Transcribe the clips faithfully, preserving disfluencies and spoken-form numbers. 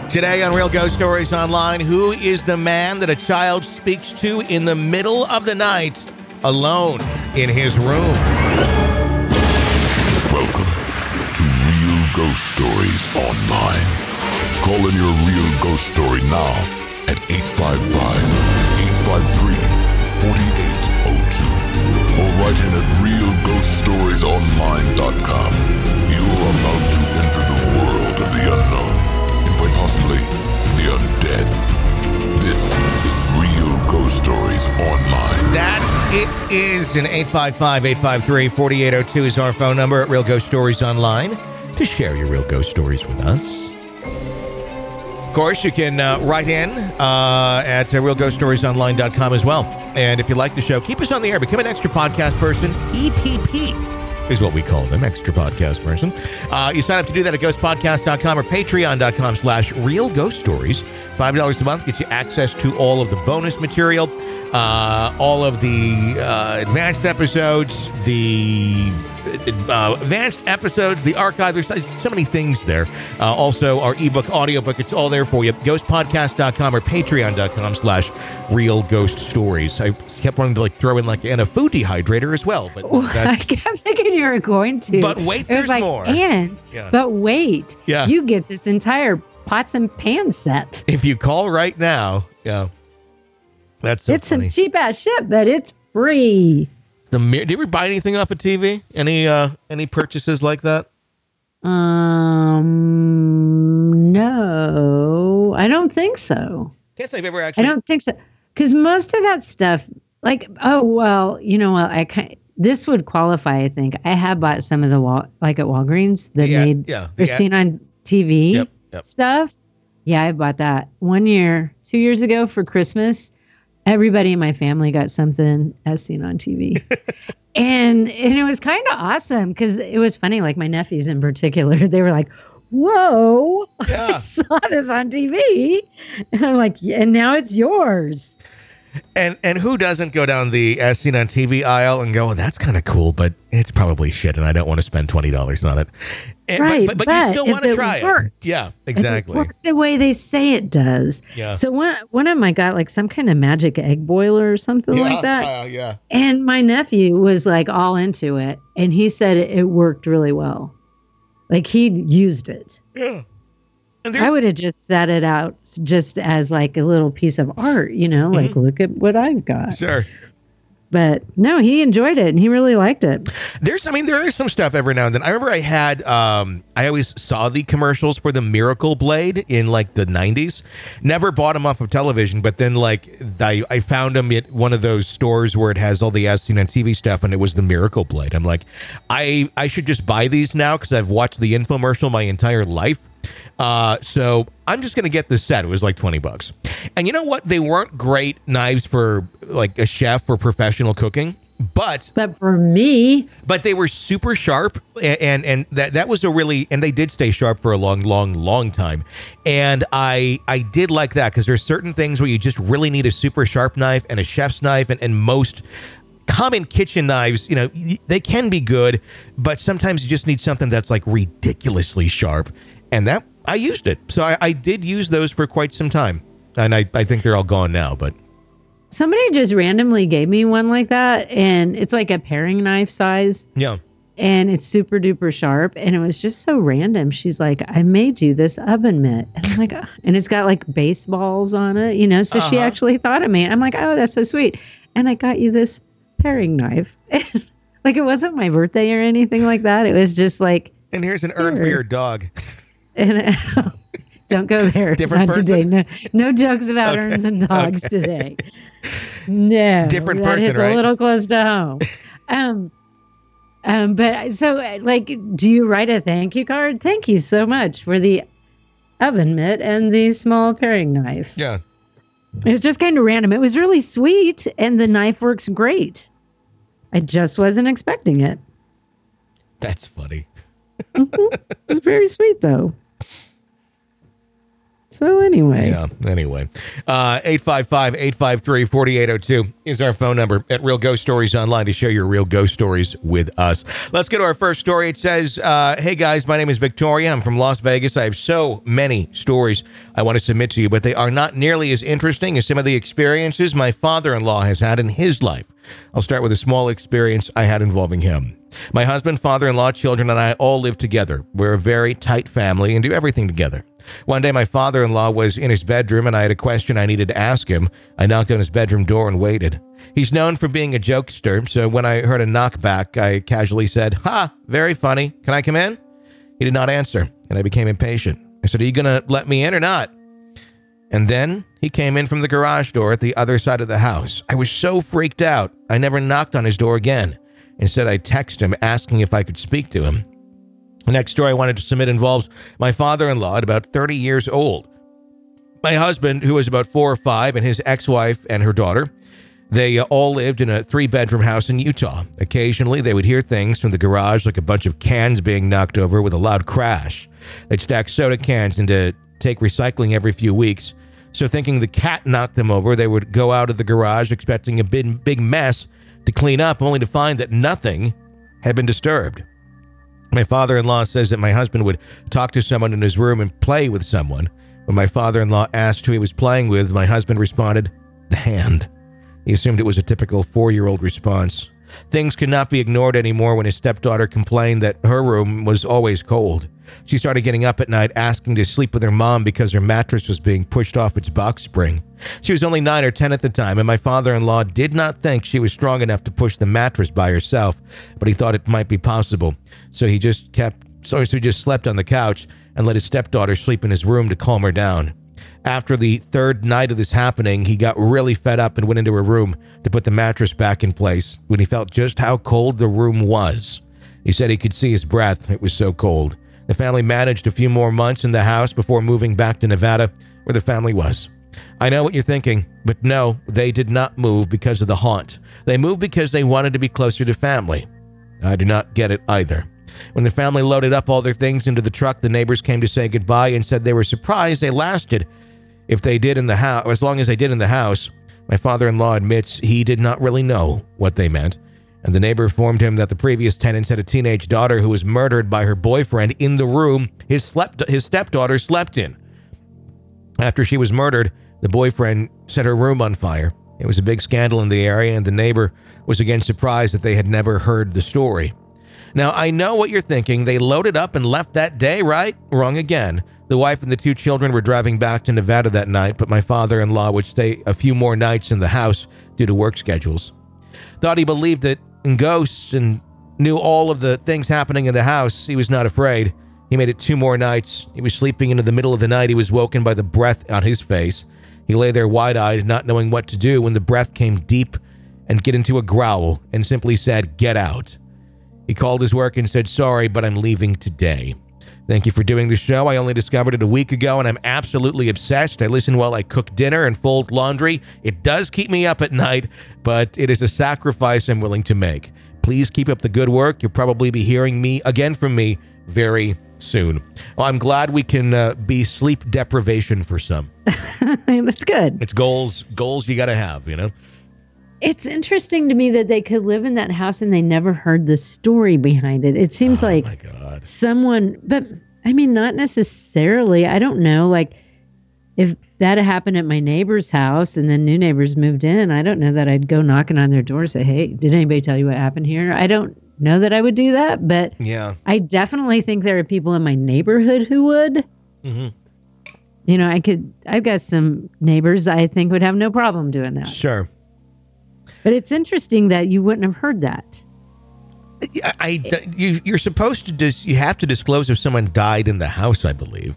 Today on Real Ghost Stories Online, who is the man that a child speaks to in the middle of the night, alone in his room? Welcome to Real Ghost Stories Online. Call in your real ghost story now at eight five five, eight five three, four eight zero two or write in at real ghost stories online dot com. You are about to enter the world of the unknown and quite possibly the undead. This is Real Ghost Stories Online. That it is. An eight five five, eight five three, four eight zero two is our phone number at Real Ghost Stories Online to share your real ghost stories with us. Of course, you can uh, write in uh, at uh, real ghost stories online dot com as well. And if you like the show, keep us on the air. Become an extra podcast person. E P P is what we call them, extra podcast person. Uh, you sign up to do that at ghost podcast dot com or patreon dot com slash real ghost stories. five dollars a month gets you access to all of the bonus material, uh, all of the uh, advanced episodes, the uh, advanced episodes, the archive. There's so many things there. Uh, also, our ebook, audiobook, it's all there for you. ghost podcast dot com or patreon dot com slash real ghost stories. I kept wanting to like throw in like and a food dehydrator as well, but well, I kept thinking you were going to. But wait, it there's was like, more. And yeah. but wait, yeah. you get this entire pots and pan set. If you call right now, yeah, that's so it's funny. some cheap ass shit, but it's free. The mirror. Did you ever buy anything off of T V? Any uh any purchases like that? Um, no, I don't think so. Can't say I've ever actually. I don't think so, because most of that stuff, like, oh well, you know what? I kind this would qualify. I think I have bought some of the wall, like at Walgreens, that yeah, made yeah, or yeah. seen on T V Yep, yep. stuff. Yeah, I bought that one year, two years ago for Christmas. Everybody in my family got something as seen on T V. and and it was kind of awesome because it was funny. Like my nephews in particular, they were like, whoa, Yeah. I saw this on T V. And I'm like, yeah, and now it's yours. And and who doesn't go down the as seen on T V aisle and go, well, that's kind of cool, but it's probably shit, and I don't want to spend twenty dollars on it. And, Right, but, but, but you but still if want to it try worked, it. Yeah, If exactly. it worked the way they say it does. Yeah. So one one of them I got like some kind of magic egg boiler or something yeah, like that. Uh, yeah. And my nephew was like all into it, and he said it, it worked really well. Like he used it. Yeah. And I would have just set it out just as like a little piece of art, you know, like Mm-hmm. look at what I've got. Sure. But no, he enjoyed it and he really liked it. There's, I mean, there is some stuff every now and then. I remember I had, um, I always saw the commercials for the Miracle Blade in like the nineties. Never bought them off of television, but then like I, I found them at one of those stores where it has all the as seen on T V stuff, and it was the Miracle Blade. I'm like, I, I should just buy these now because I've watched the infomercial my entire life. Uh, so I'm just going to get this set. It was like twenty bucks. And you know what? They weren't great knives for like a chef or professional cooking, but But for me, but they were super sharp, and, and and that that was a really, and they did stay sharp for a long, long, long time. And I I did like that because there's certain things where you just really need a super sharp knife and a chef's knife, and, and most common kitchen knives, you know, they can be good, but sometimes you just need something that's like ridiculously sharp. And that, I used it. So I, I did use those for quite some time. And I, I think they're all gone now, but. somebody just randomly gave me one like that, and it's like a paring knife size. Yeah. And it's super duper sharp. And it was just so random. She's like, I made you this oven mitt. And I'm like, oh. And it's got like baseballs on it, you know? So Uh-huh. she actually thought of me. I'm like, oh, that's so sweet. And I got you this paring knife. Like it wasn't my birthday or anything like that. It was just like. And here's an urn for Here. your dog. And don't go there. Different Not person? today. No, no jokes about Okay. urns and dogs Okay. today. No. Different that person, hits right? a little close to home. um, um, but so, like, do you write a thank you card? Thank you so much for the oven mitt and the small paring knife. Yeah. It was just kind of random. It was really sweet, and the knife works great. I just wasn't expecting it. That's funny. It was very sweet, though. So anyway. Yeah, anyway. Uh, eight five five, eight five three, four eight zero two is our phone number at Real Ghost Stories Online to share your real ghost stories with us. Let's get to our first story. It says, uh, hey guys, my name is Victoria. I'm from Las Vegas. I have so many stories I want to submit to you, but they are not nearly as interesting as some of the experiences my father-in-law has had in his life. I'll start with a small experience I had involving him. My husband, father-in-law, children, and I all live together. We're a very tight family and do everything together. One day, my father-in-law was in his bedroom, and I had a question I needed to ask him. I knocked on his bedroom door and waited. He's known for being a jokester, so when I heard a knock back, I casually said, "Ha, very funny. Can I come in?" He did not answer, and I became impatient. I said, "Are you going to let me in or not?" And then he came in from the garage door at the other side of the house. I was so freaked out, I never knocked on his door again. Instead, I texted him asking if I could speak to him. The next story I wanted to submit involves my father-in-law at about thirty years old. My husband, who was about four or five, and his ex-wife and her daughter, they uh, all lived in a three-bedroom house in Utah. Occasionally, they would hear things from the garage, like a bunch of cans being knocked over with a loud crash. They'd stack soda cans into take recycling every few weeks. So thinking the cat knocked them over, they would go out of the garage expecting a big, big mess to clean up, only to find that nothing had been disturbed. My father-in-law says that my husband would talk to someone in his room and play with someone. When my father-in-law asked who he was playing with, my husband responded, "The hand." He assumed it was a typical four-year-old response. Things could not be ignored anymore when his stepdaughter complained that her room was always cold. She started getting up at night asking to sleep with her mom because her mattress was being pushed off its box spring. She was only nine or ten at the time, and my father-in-law did not think she was strong enough to push the mattress by herself, but he thought it might be possible. So he just kept, so he just slept on the couch and let his stepdaughter sleep in his room to calm her down. After the third night of this happening, he got really fed up and went into her room to put the mattress back in place when he felt just how cold the room was. He said he could see his breath. It was so cold. The family managed a few more months in the house before moving back to Nevada, where the family was. I know what you're thinking, but no, they did not move because of the haunt. They moved because they wanted to be closer to family. I do not get it either. When the family loaded up all their things into the truck, the neighbors came to say goodbye and said they were surprised they lasted if they did in the house, as long as they did in the house. My father-in-law admits he did not really know what they meant, and the neighbor informed him that the previous tenants had a teenage daughter who was murdered by her boyfriend in the room his, slept, his stepdaughter slept in. After she was murdered, the boyfriend set her room on fire. It was a big scandal in the area, and the neighbor was again surprised that they had never heard the story. Now, I know what you're thinking. They loaded up and left that day, right? Wrong again. The wife and the two children were driving back to Nevada that night, but my father-in-law would stay a few more nights in the house due to work schedules. Thought he believed it in ghosts and knew all of the things happening in the house. He was not afraid. He made it two more nights. He was sleeping into the middle of the night. He was woken by the breath on his face. He lay there wide-eyed, not knowing what to do when the breath came deep and get into a growl and simply said, "Get out." He called his work and said, "Sorry, but I'm leaving today. Thank you for doing the show. I only discovered it a week ago, and I'm absolutely obsessed. I listen while I cook dinner and fold laundry. It does keep me up at night, but it is a sacrifice I'm willing to make. Please keep up the good work. You'll probably be hearing me again from me very soon." Well, I'm glad we can uh, be sleep deprivation for some. That's good. It's goals, goals you got to have, you know? It's interesting to me that they could live in that house and they never heard the story behind it. It seems oh, like my God. someone, but I mean, not necessarily. I don't know. Like if that had happened at my neighbor's house and then new neighbors moved in, I don't know that I'd go knocking on their door and say, "Hey, did anybody tell you what happened here?" I don't know that I would do that, but yeah, I definitely think there are people in my neighborhood who would. Mm-hmm. You know, I could, I've got some neighbors I think would have no problem doing that. Sure. But it's interesting that you wouldn't have heard that. I, I you, you're supposed to dis, you have to disclose if someone died in the house, I believe.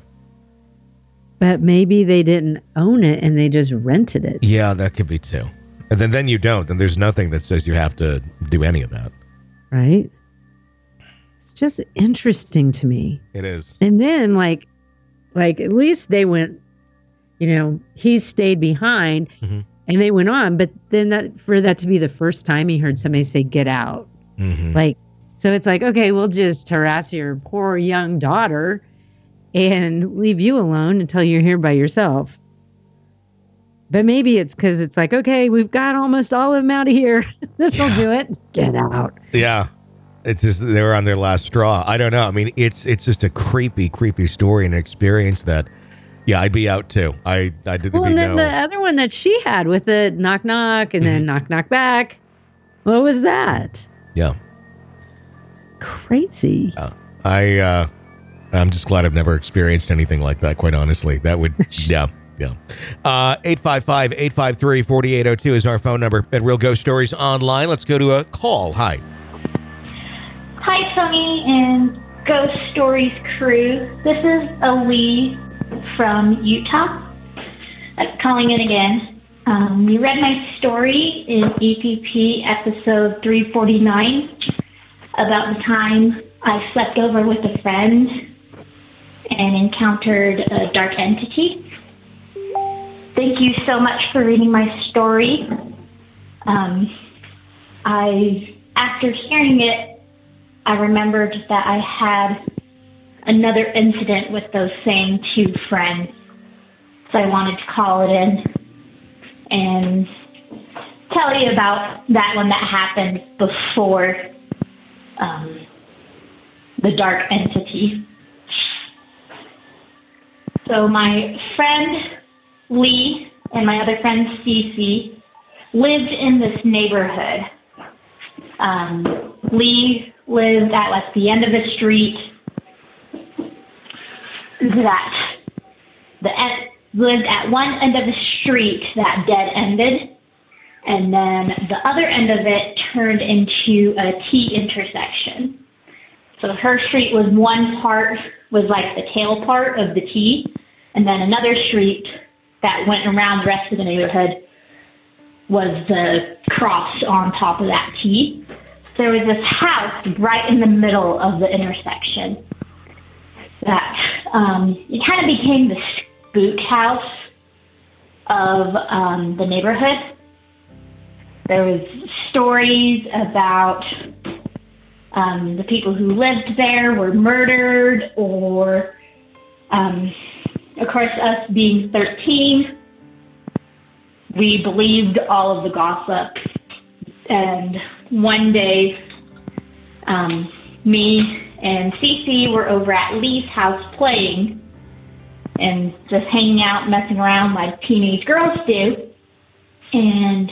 But maybe they didn't own it and they just rented it. Yeah, that could be too. And then, then you don't. Then there's nothing that says you have to do any of that. Right? It's just interesting to me. It is. And then like, like at least they went, you know, he stayed behind. Mm-hmm. And they went on, but then that for that to be the first time he heard somebody say, "Get out." Mm-hmm. Like, so it's like, okay, we'll just harass your poor young daughter. and leave you alone until you're here by yourself. But maybe it's because it's like, okay, we've got almost all of them out of here. This will Yeah. do it. Get out. Yeah. It's just they were on their last straw. I don't know. I mean, it's it's just a creepy, creepy story and experience that, yeah, I'd be out too. I I did. Well, be and then no, the other one that she had with the knock knock and then knock knock back. What was that? yeah. Crazy. Uh, I uh, I'm just glad I've never experienced anything like that. Quite honestly, that would yeah. Yeah. Uh, eight five five, eight five three, four eight zero two is our phone number at Real Ghost Stories Online. Let's go to a call. Hi. Hi, Tony and Ghost Stories crew. This is Ali from Utah. I'm calling in again. Um, you read my story in E P P episode three forty-nine about the time I slept over with a friend and encountered a dark entity. Thank you so much for reading my story. Um, I, after hearing it, I remembered that I had another incident with those same two friends. So I wanted to call it in and tell you about that one that happened before um, the dark entity. So my friend Lee and my other friend Cece lived in this neighborhood. Um, Lee lived at like the end of the street that the end, lived at one end of the street that dead ended, and then the other end of it turned into a T intersection. So her street was one part was like the tail part of the T, and then another street that went around the rest of the neighborhood was the cross on top of that T. There was this house right in the middle of the intersection that um, it kind of became the spook house of um, the neighborhood. There was stories about um, the people who lived there were murdered, or um, of course, us being thirteen, we believed all of the gossip. And one day, um, me and Cece were over at Lee's house playing and just hanging out, messing around like teenage girls do. And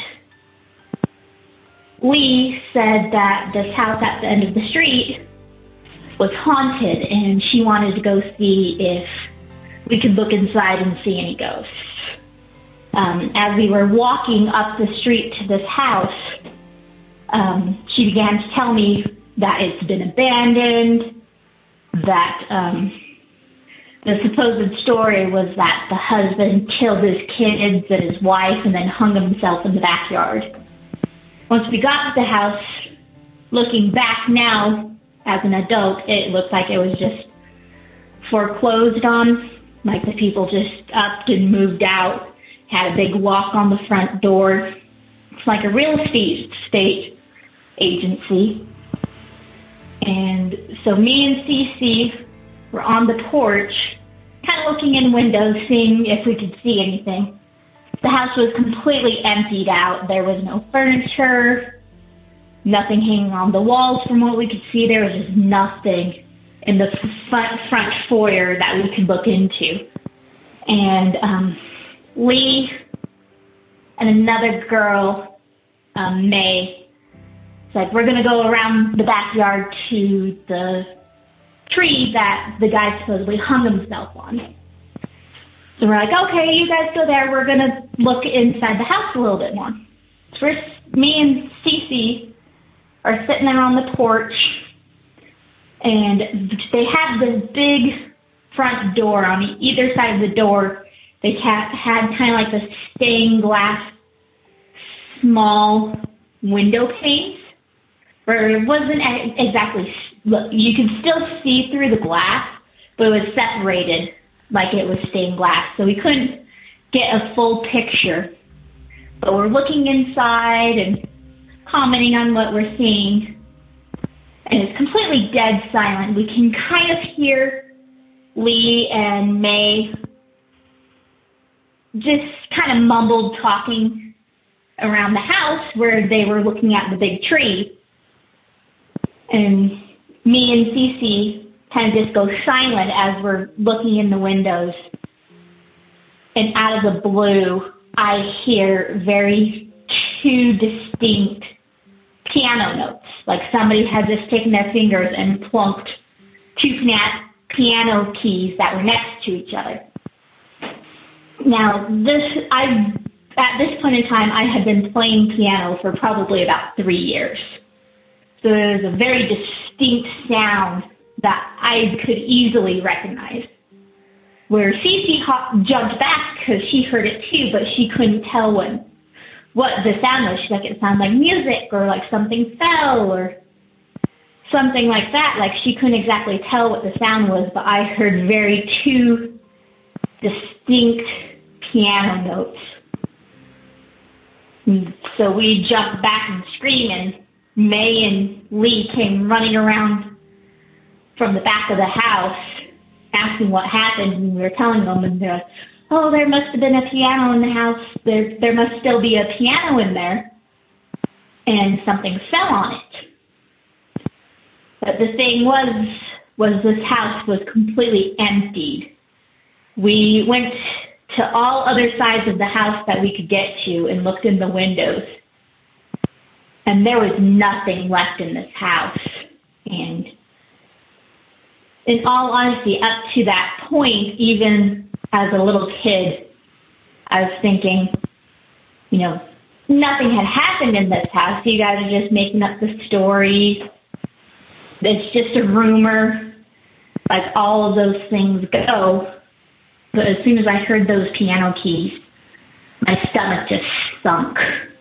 Lee said that this house at the end of the street was haunted, and she wanted to go see if we could look inside and see any ghosts. Um, as we were walking up the street to this house, um, she began to tell me that it's been abandoned, that um, the supposed story was that the husband killed his kids and his wife and then hung himself in the backyard. Once we got to the house, looking back now as an adult, it looked like it was just foreclosed on. Like the people just upped and moved out, had a big lock on the front door. It's like a real estate estate agency. And so me and Cece were on the porch, kind of looking in windows, seeing if we could see anything. The house was completely emptied out. There was no furniture, nothing hanging on the walls from what we could see. There was just nothing in the front, front foyer that we could look into. And um, Lee and another girl, um, May, said, we're going to go around the backyard to the tree that the guy supposedly hung himself on. So we're like, okay, you guys go there. We're going to look inside the house a little bit more. First, me and Cece are sitting there on the porch, and they have this big front door. On either side of the door, they had, had kind of like this stained glass small window panes, where it wasn't exactly, look, you could still see through the glass, but it was separated like it was stained glass, so we couldn't get a full picture. But we're looking inside and commenting on what we're seeing, and it's completely dead silent. We can kind of hear Lee and May just kind of mumbled talking around the house where they were looking at the big tree. And me and Cece kind of just go silent as we're looking in the windows. And out of the blue, I hear very two distinct piano notes. Like somebody had just taken their fingers and plunked two piano keys that were next to each other. Now, this I at this point in time, I had been playing piano for probably about three years. So there was a very distinct sound that I could easily recognize. Where Cece hop, jumped back because she heard it too, but she couldn't tell what, what the sound was. She's like, it sounded like music or like something fell or something like that. Like she couldn't exactly tell what the sound was, but I heard very two distinct piano notes. And so we jumped back and screamed, and May and Lee came running around from the back of the house asking what happened, and we were telling them, and they're like, oh, there must have been a piano in the house. There, there must still be a piano in there. And something fell on it. But the thing was, was this house was completely emptied. We went to all other sides of the house that we could get to and looked in the windows. And there was nothing left in this house. And in all honesty, up to that point, even as a little kid, I was thinking, you know, nothing had happened in this house. You guys are just making up the story. It's just a rumor. Like all of those things go. But as soon as I heard those piano keys, my stomach just sunk.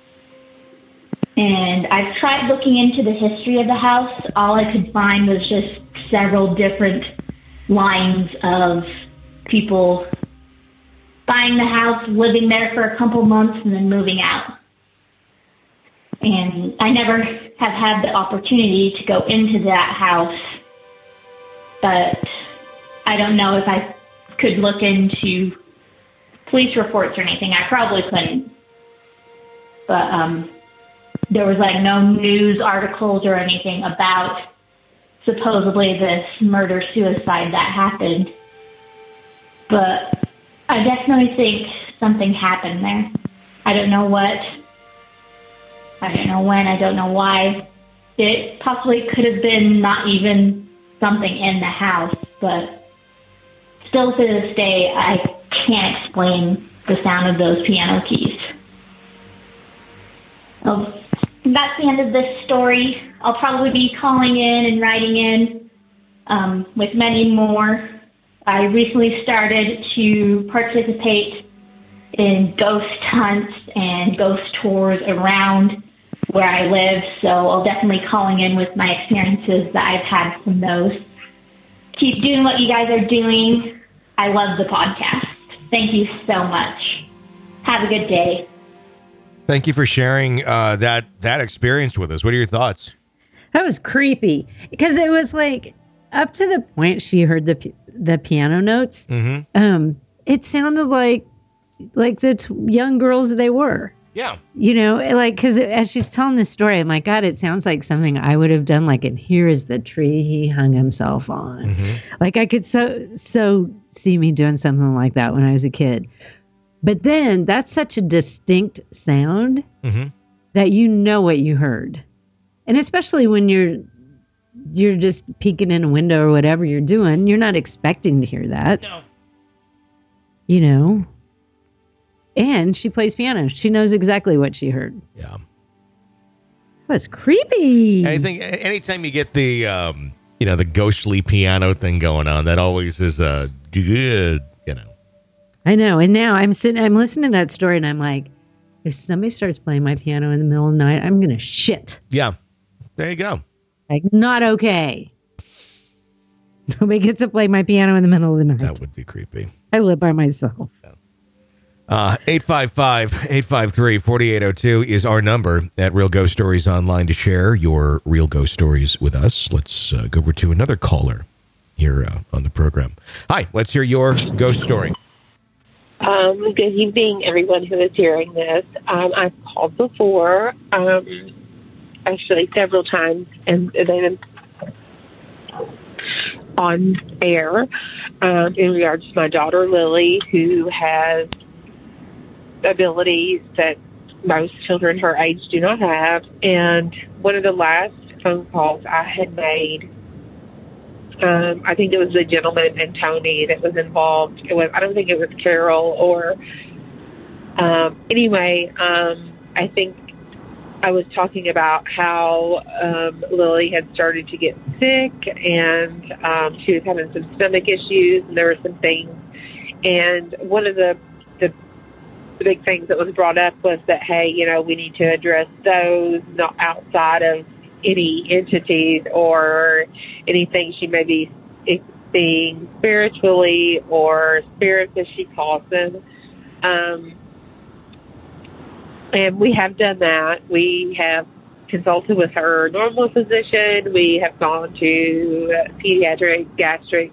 And I've tried looking into the history of the house. All I could find was just several different lines of people buying the house, living there for a couple months, and then moving out. And I never have had the opportunity to go into that house, but I don't know if I could look into police reports or anything. I probably couldn't. But um, there was like no news articles or anything about supposedly this murder-suicide that happened. But I definitely think something happened there. I don't know what. I don't know when. I don't know why. It possibly could have been not even something in the house, but still to this day, I can't explain the sound of those piano keys. Well, that's the end of this story. I'll probably be calling in and writing in um, with many more. I recently started to participate in ghost hunts and ghost tours around where I live, so I'll definitely calling in with my experiences that I've had from those. Keep doing what you guys are doing. I love the podcast. Thank you so much. Have a good day. Thank you for sharing uh, that that experience with us. What are your thoughts? That was creepy because it was like up to the point she heard the the piano notes. Mm-hmm. Um, it sounded like like the t- young girls they were. Yeah. You know, like, because as she's telling this story, I'm like, God, it sounds like something I would have done. Like, and here is the tree he hung himself on. Mm-hmm. Like, I could so, so see me doing something like that when I was a kid. But then that's such a distinct sound mm-hmm. that you know what you heard. And especially when you're, you're just peeking in a window or whatever you're doing, you're not expecting to hear that. No. You know? And she plays piano. She knows exactly what she heard. Yeah. That's creepy. I think anytime you get the, um, you know, the ghostly piano thing going on, that always is uh, good, you know. I know. And now I'm sitting, I'm listening to that story and I'm like, if somebody starts playing my piano in the middle of the night, I'm going to shit. Yeah. There you go. Like, not okay. Nobody gets to play my piano in the middle of the night. That would be creepy. I live by myself. Yeah. Uh, eight five five, eight five three, four eight zero two is our number at Real Ghost Stories Online to share your real ghost stories with us. Let's uh, go over to another caller here uh, on the program. Hi, let's hear your ghost story. Um, good evening, everyone who is hearing this. Um, I've called before, um, actually several times, and they've been on air um, in regards to my daughter, Lily, who has abilities that most children her age do not have. And one of the last phone calls I had made, Um, I think it was the gentleman and Tony that was involved. It was, I don't think it was Carol or, um, anyway, um, I think I was talking about how, um, Lily had started to get sick and, um, she was having some stomach issues and there were some things. And one of the, the, the big things that was brought up was that, hey, you know, we need to address those not outside of any entities or anything she may be seeing spiritually or spirits, as she calls them. Um, and we have done that. We have consulted with her normal physician. We have gone to pediatric, gastric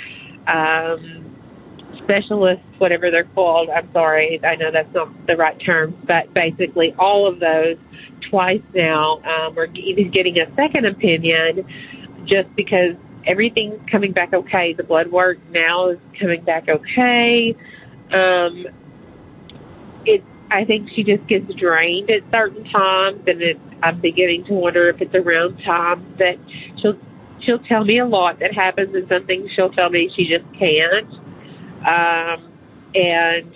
um, specialists, whatever they're called. I'm sorry, I know that's not the right term, but basically all of those twice now. Um, we're even getting a second opinion just because everything's coming back okay. The blood work now is coming back okay. Um, it, I think she just gets drained at certain times, and it, I'm beginning to wonder if it's around times that she'll she'll tell me a lot that happens, and some things she'll tell me she just can't. Um, and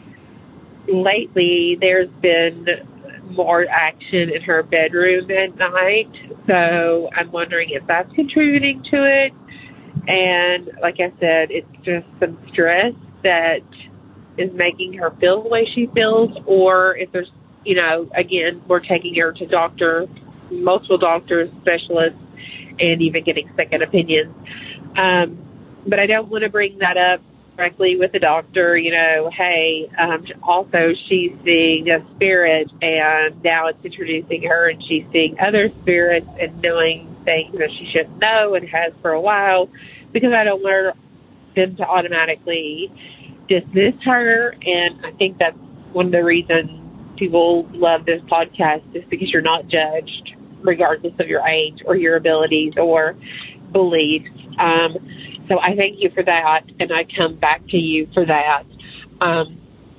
lately there's been more action in her bedroom at night, so I'm wondering if that's contributing to it. And like I said, it's just some stress that is making her feel the way she feels, or if there's, you know, again, we're taking her to doctor, multiple doctors, specialists, and even getting second opinions. Um, but I don't want to bring that up directly with the doctor, you know, hey, um, also she's seeing a spirit and now it's introducing her and she's seeing other spirits and knowing things that she shouldn't know and has for a while, because I don't want them to automatically dismiss her. And I think that's one of the reasons people love this podcast, is because you're not judged regardless of your age or your abilities or beliefs. Um, So I thank you for that, and I come back to you for that. Um,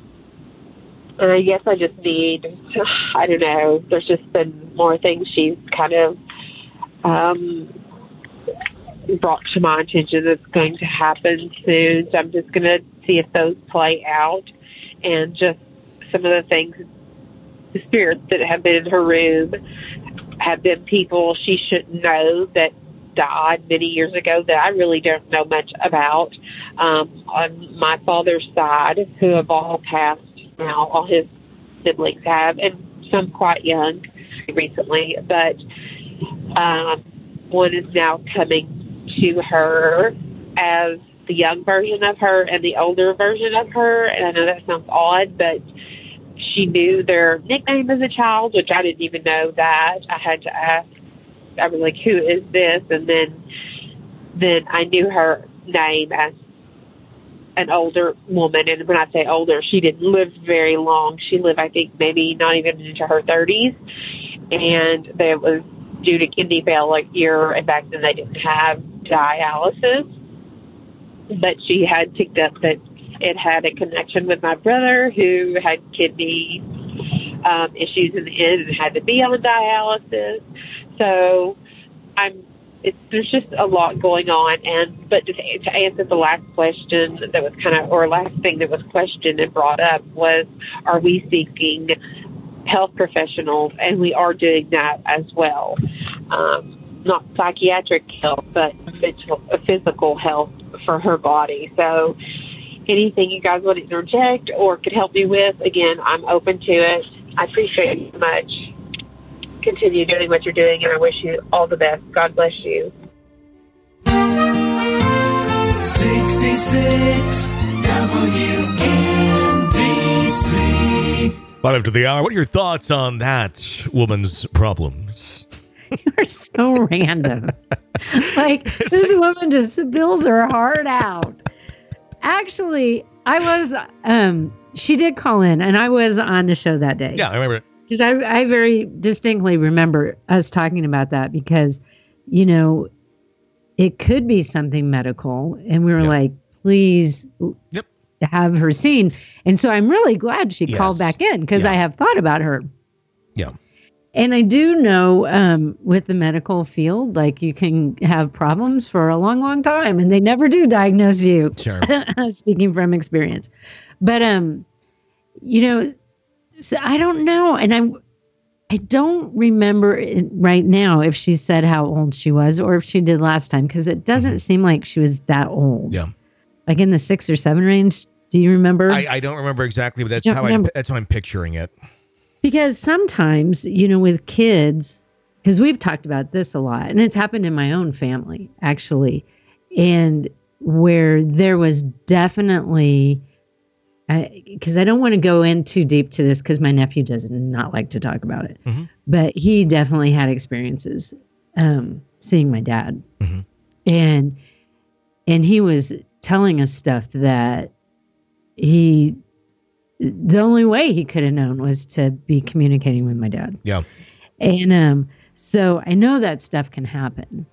and I guess I just need, I don't know, there's just been more things she's kind of um, brought to my attention that's going to happen soon. So I'm just going to see if those play out, and just some of the things, the spirits that have been in her room have been people she shouldn't know that died many years ago that I really don't know much about. Um, on my father's side, who have all passed now, all his siblings have, and some quite young recently, but um, one is now coming to her as the young version of her and the older version of her. And I know that sounds odd, but she knew their nickname as a child, which I didn't even know that. I had to ask. I was like, who is this? And then then I knew her name as an older woman. And when I say older, she didn't live very long. She lived, I think, maybe not even into her thirties. And that was due to kidney failure. And back then they didn't have dialysis. But she had picked up that it had a connection with my brother, who had kidney um, issues in the end and had to be on dialysis. So I'm, it's, there's just a lot going on. And but to, to answer the last question that was kind of, or last thing that was questioned and brought up was, are we seeking health professionals? And we are doing that as well. Um, not psychiatric health, but physical, physical health for her body. So anything you guys want to interject or could help me with, again, I'm open to it. I appreciate you so much. Continue doing what you're doing, and I wish you all the best. God bless you. sixty-six W N B C. Right after the hour, what are your thoughts on that woman's problems? You're so random. Like, this woman just spills her heart out. Actually, I was, um, she did call in, and I was on the show that day. Yeah, I remember it. Because I, I very distinctly remember us talking about that because, you know, it could be something medical. And we were Yep. like, please Yep. have her seen. And so I'm really glad she Yes. called back in because Yeah. I have thought about her. Yeah. And I do know um, with the medical field, like you can have problems for a long, long time and they never do diagnose you. Sure. Speaking from experience. But, um, you know, so I don't know. And I'm, I don't remember it right now if she said how old she was or if she did last time, because it doesn't Mm-hmm. seem like she was that old. Yeah. Like in the six or seven range. Do you remember? I, I don't remember exactly, but that's Don't how I remember. that's how I'm picturing it. Because sometimes, you know, with kids, because we've talked about this a lot, and it's happened in my own family, actually, and where there was definitely, because I, I don't want to go in too deep to this because my nephew does not like to talk about it, Mhm. but he definitely had experiences um, seeing my dad. Mhm. And and he was telling us stuff that he the only way he could have known was to be communicating with my dad. Yeah. And um, so I know that stuff can happen.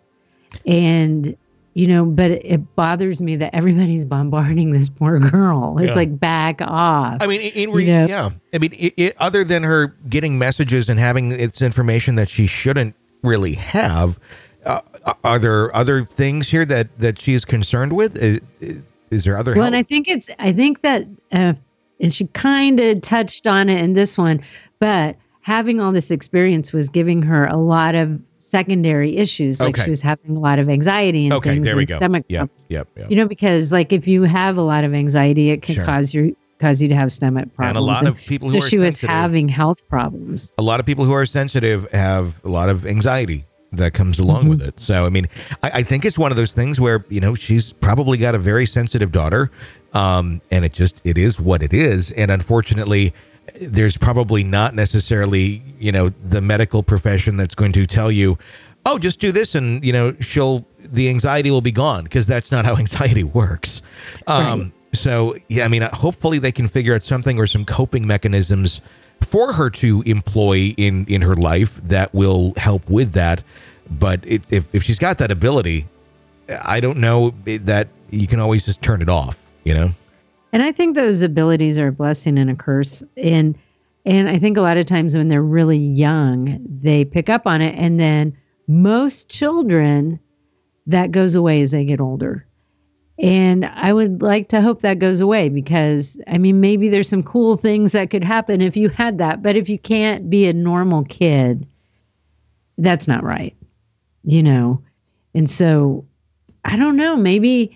And, you know, but it, it bothers me that everybody's bombarding this poor girl. It's Yeah. like, back off. I mean, in, in re- You know? yeah. I mean, it, it, other than her getting messages and having its information that she shouldn't really have, uh, are there other things here that that she's concerned with? Is, is there other Well, help? and I think it's, I think that, uh, and she kind of touched on it in this one, but having all this experience was giving her a lot of secondary issues. Like Okay. she was having a lot of anxiety and Okay, things there we and go. stomach Yep, problems. yep, yep. You know, because like if you have a lot of anxiety, it can Sure. cause you cause you to have stomach problems. And a lot of people who so are she was sensitive- having health problems. a lot of people who are sensitive have a lot of anxiety that comes along Mm-hmm. with it. So, I mean, I, I think it's one of those things where, you know, she's probably got a very sensitive daughter. Um, and it just, it is what it is. And unfortunately, there's probably not necessarily, you know, the medical profession that's going to tell you, oh, just do this and, you know, she'll, the anxiety will be gone, because that's not how anxiety works. Um, Right. So, yeah, I mean, hopefully they can figure out something or some coping mechanisms for her to employ in, in her life that will help with that. But it, if, if she's got that ability, I don't know that you can always just turn it off, you know? And I think those abilities are a blessing and a curse. And and I think a lot of times when they're really young, they pick up on it. And then most children, that goes away as they get older. And I would like to hope that goes away because, I mean, maybe there's some cool things that could happen if you had that. But if you can't be a normal kid, that's not right, you know? And so I don't know, maybe,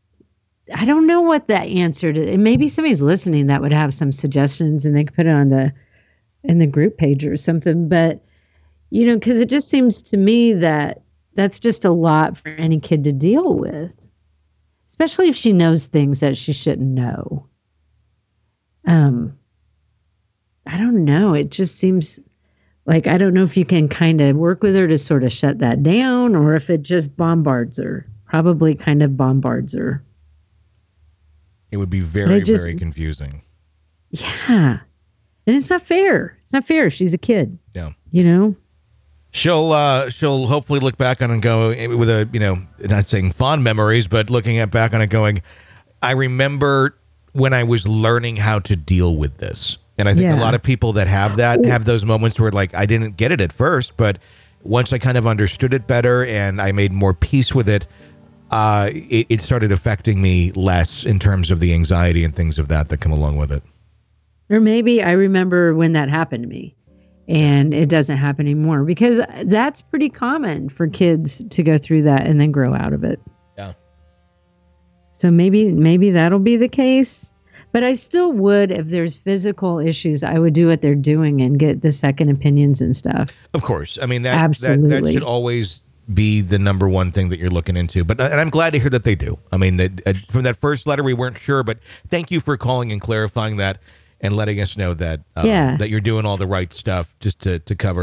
I don't know what the answer to, and maybe somebody's listening that would have some suggestions and they could put it on the, in the group page or something. But, you know, because it just seems to me that that's just a lot for any kid to deal with, especially if she knows things that she shouldn't know. Um, I don't know. It just seems like, I don't know if you can kind of work with her to sort of shut that down or if it just bombards her, probably kind of bombards her. It would be very, just- very confusing. Yeah. And it's not fair. It's not fair. She's a kid, Yeah. you know? She'll uh, she'll hopefully look back on it and go with a, you know, not saying fond memories, but looking at back on it going, I remember when I was learning how to deal with this. And I think Yeah. a lot of people that have that have those moments where like, I didn't get it at first, but once I kind of understood it better and I made more peace with it, uh, it, it started affecting me less in terms of the anxiety and things of that that come along with it. Or maybe I remember when that happened to me and it doesn't happen anymore because that's pretty common for kids to go through that and then grow out of it. Yeah. So maybe, maybe that'll be the case, but I still would, if there's physical issues, I would do what they're doing and get the second opinions and stuff. Of course. I mean, that, that, that Absolutely. should always be the number one thing that you're looking into. But and I'm glad to hear that they do. I mean, that, uh, from that first letter, we weren't sure, but thank you for calling and clarifying that and letting us know that um, Yeah. that you're doing all the right stuff just to, to cover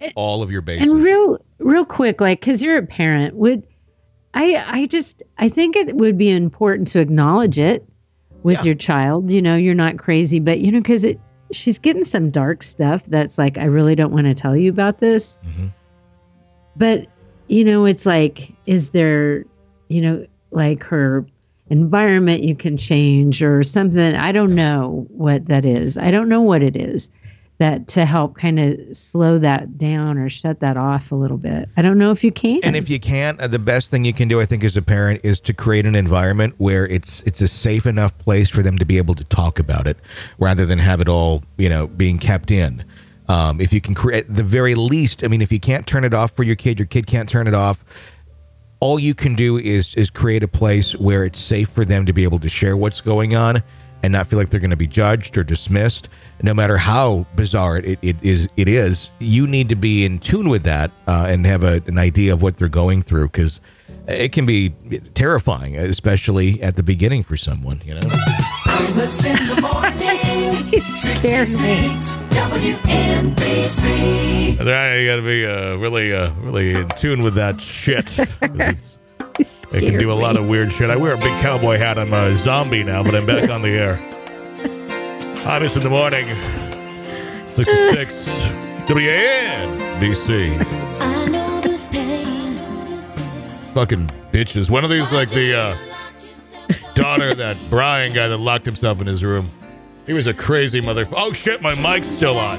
all of your bases. And real, real quick, like, because you're a parent, would I? I just, I think it would be important to acknowledge it with Yeah. your child. You know, you're not crazy, but you know, because it, she's getting some dark stuff that's like, I really don't want to tell you about this. Mm-hmm. But you know, it's like, is there, you know, like her environment you can change or something? I don't know what that is. I don't know what it is. That to help kind of slow that down or shut that off a little bit. I don't know if you can. And if you can't, uh, the best thing you can do, I think, as a parent, is to create an environment where it's it's a safe enough place for them to be able to talk about it, rather than have it all, you know, being kept in. Um, if you can create, at the very least, I mean, if you can't turn it off for your kid, your kid can't turn it off. All you can do is is create a place where it's safe for them to be able to share what's going on and not feel like they're going to be judged or dismissed. No matter how bizarre it, it is, it is, you need to be in tune with that uh, and have a, an idea of what they're going through, because it can be terrifying, especially at the beginning for someone, you know? Imus in the morning. He scared me. sixty-six W N B C. You got to be uh, really, uh, really in tune with that shit. It's, it can do a lot of weird shit. I wear a big cowboy hat. I'm a zombie now, but I'm back on the air. Imus in the morning. sixty-six W N B C. I know this pain. Fucking bitches. One of these, like the uh, daughter of that Brian guy that locked himself in his room. He was a crazy motherfucker. Oh shit, my mic's still on.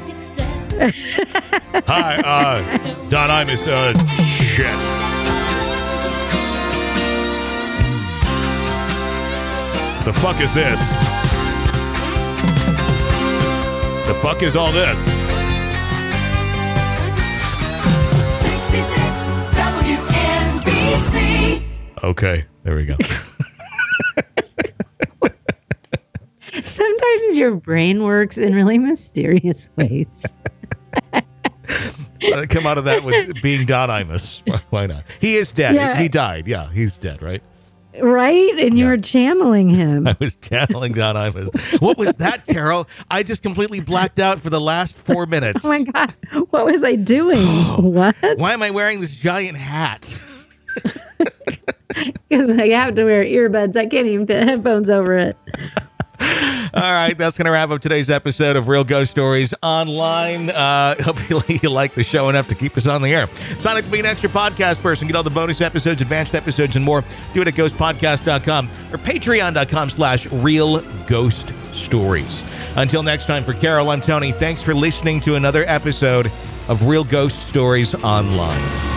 Hi, uh, Don Imus. Uh, shit. The fuck is this? The fuck is all this? sixty-six W N B C. Okay, there we go. Sometimes your brain works in really mysterious ways. Uh, come out of that with being Don Imus. Why not? He is dead. Yeah. He died. Yeah, he's dead, right? Right? And you Yeah. were channeling him. I was channeling Don Imus. What was that, Carol? I just completely blacked out for the last four minutes. Oh my God. What was I doing? What? Why am I wearing this giant hat? Because I have to wear earbuds. I can't even fit headphones over it. All right, that's going to wrap up today's episode of Real Ghost Stories Online. Uh, hopefully you like the show enough to keep us on the air. Sign up to be an extra podcast person. Get all the bonus episodes, advanced episodes, and more. Do it at ghost podcast dot com or patreon dot com slash real ghost stories. Until next time, for Carol, I'm Tony. Thanks for listening to another episode of Real Ghost Stories Online.